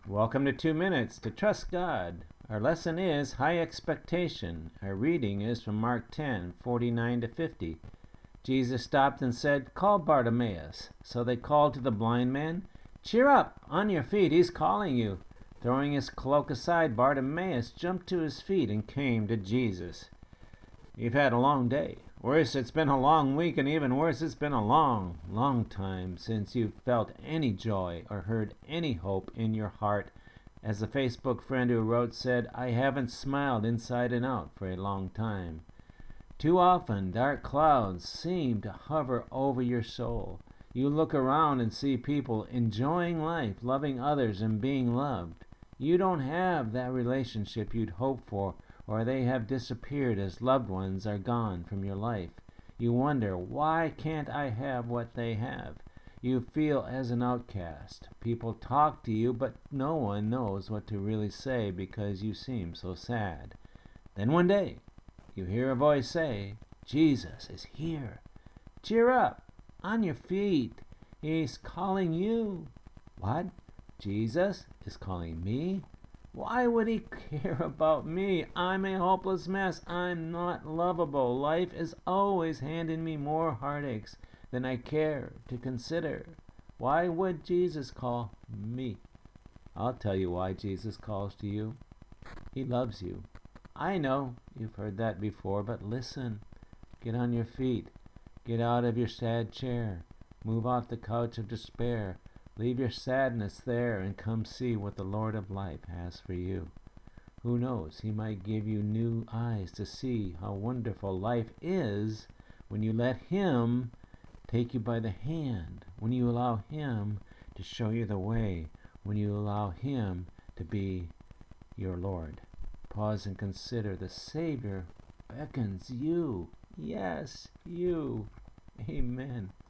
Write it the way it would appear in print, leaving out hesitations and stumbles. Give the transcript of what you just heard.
Welcome to 2 Minutes to Trust God. Our lesson is High Expectation. Our reading is from Mark 10:49-50. Jesus stopped and said, "Call Bartimaeus." So they called to the blind man, "Cheer up, on your feet, he's calling you." Throwing his cloak aside, Bartimaeus jumped to his feet and came to Jesus. "You've had a long day. Worse, it's been a long week, and even worse, it's been a long, long time since you've felt any joy or heard any hope in your heart." As the Facebook friend who wrote said, "I haven't smiled inside and out for a long time." Too often, dark clouds seem to hover over your soul. You look around and see people enjoying life, loving others, and being loved. You don't have that relationship you'd hoped for, or they have disappeared as loved ones are gone from your life. You wonder, why can't I have what they have? You feel as an outcast. People talk to you, but no one knows what to really say because you seem so sad. Then one day, you hear a voice say, "Jesus is here. Cheer up, on your feet. He's calling you." What? Jesus is calling me? Why would he care about me? I'm a hopeless mess. I'm not lovable. Life is always handing me more heartaches than I care to consider. Why would Jesus call me? I'll tell you why Jesus calls to you. He loves you. I know you've heard that before, but listen. Get on your feet. Get out of your sad chair. Move off the couch of despair. Leave your sadness there and come see what the Lord of life has for you. Who knows, he might give you new eyes to see how wonderful life is when you let him take you by the hand, when you allow him to show you the way, when you allow him to be your Lord. Pause and consider the Savior beckons you. Yes, you. Amen.